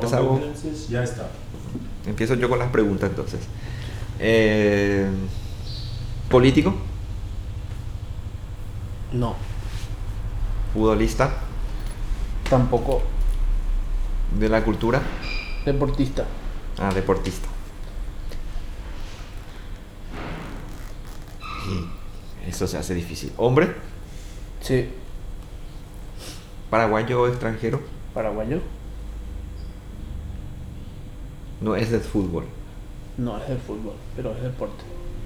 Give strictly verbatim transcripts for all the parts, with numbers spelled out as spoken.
Empezamos. Condolences, ya está. Empiezo yo con las preguntas entonces. Eh, ¿Político? No. ¿Futbolista? Tampoco. ¿De la cultura? Deportista. Ah, deportista. Y eso se hace difícil. ¿Hombre? Sí. ¿Paraguayo o extranjero? Paraguayo. No es de fútbol. No es de fútbol, pero es deporte.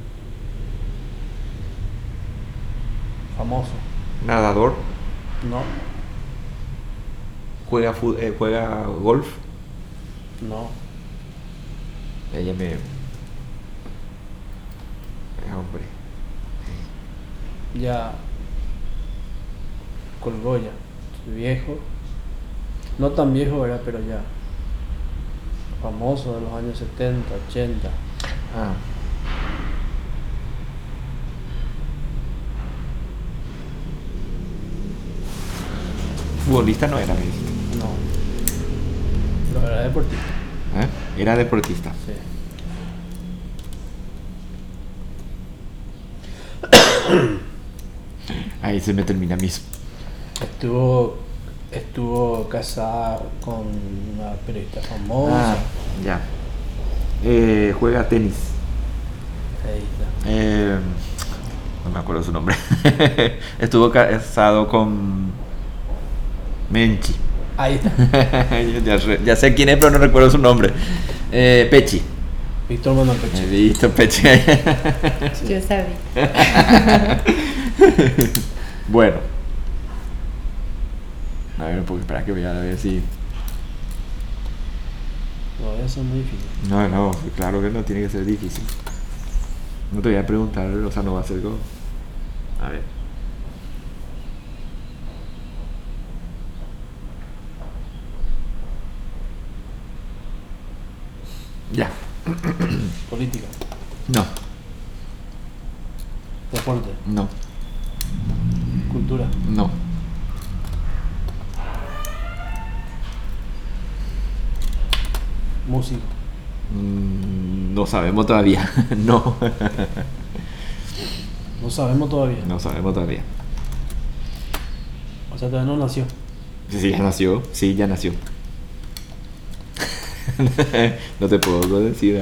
Famoso. ¿Nadador? No. ¿Juega, fu- eh, ¿Juega golf? No. Ella me... Es hombre. Ya colgó ya. Viejo. No tan viejo era, pero ya. Famoso de los años setenta, ochenta. Ah. Futbolista no era, ¿ves? No. Pero era deportista. ¿Eh? Era deportista. Sí. Ahí se me termina mismo. Estuvo, estuvo casada con una periodista famosa. Ah, ya. Eh, juega tenis. Ahí está. Eh, no me acuerdo su nombre. Estuvo casado con Menchi. Ahí está. ya, re- ya sé quién es, pero no recuerdo su nombre. Eh, Pechi. Víctor Manuel He Peche. visto Pechi. Yo sabía. Bueno. A ver, porque espera que voy a ver si... No, eso es muy difícil. No, no, claro que no tiene que ser difícil. No te voy a preguntar, o sea, no va a ser como... A ver. Ya. Política. No, Deporte. no, Cultura. no. Músico. Mm, no sabemos todavía. No. No sabemos todavía. No sabemos todavía. O sea, todavía no nació. Sí, sí, ya nació. Sí, ya nació. No te puedo decir. eh.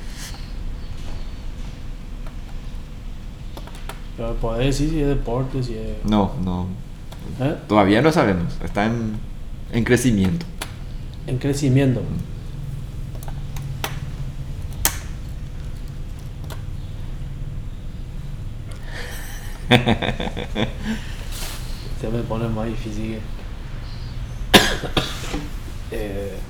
Pero podés decir si es deporte, si es... No, no. ¿Eh? Todavía no sabemos. Está en, en crecimiento. En crecimiento. Se me pone más difícil. eh,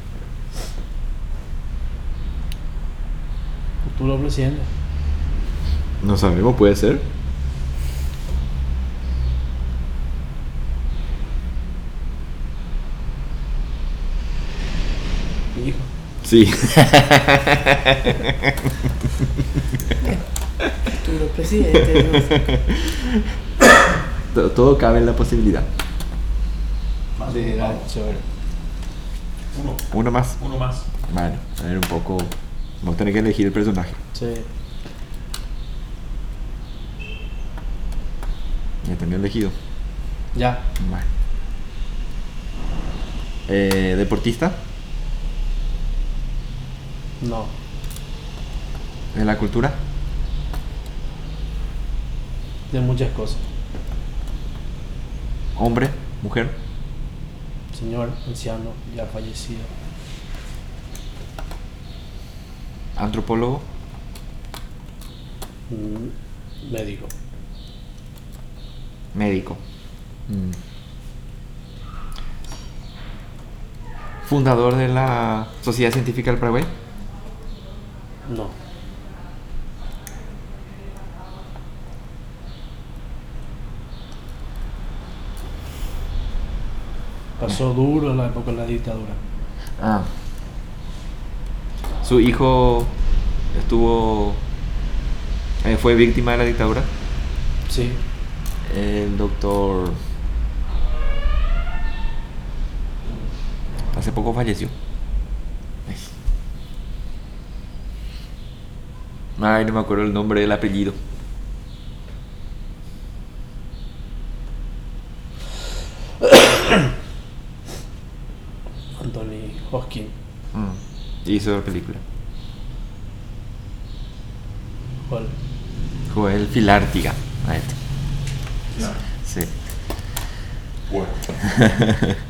futuro presidente. No sabemos, puede ser. Mi hijo. Sí. Futuro presidente. No sé. todo, todo cabe en la posibilidad. Más De uno, edad, vamos. chévere. Uno. Uno más. Uno más. Bueno, a ver un poco. Vamos a tener que elegir el personaje. Sí. Ya tenía elegido. Ya. Bueno. Eh, ¿Deportista? No. ¿De la cultura? De muchas cosas. ¿Hombre? ¿Mujer? Señor, anciano, ya fallecido. ¿Antropólogo? Mm, médico. Médico. Mm. ¿Fundador de la Sociedad Científica del Paraguay? No. Pasó duro la época de la dictadura. Ah. ¿Su hijo estuvo... eh, fue víctima de la dictadura? Sí. El doctor... Hace poco falleció. Ay, no me acuerdo el nombre del apellido. Anthony Hopkins. Mm. Hizo la película. ¿Cuál? Joel Filártiga. Ahí está. Ya. Sí. Bueno.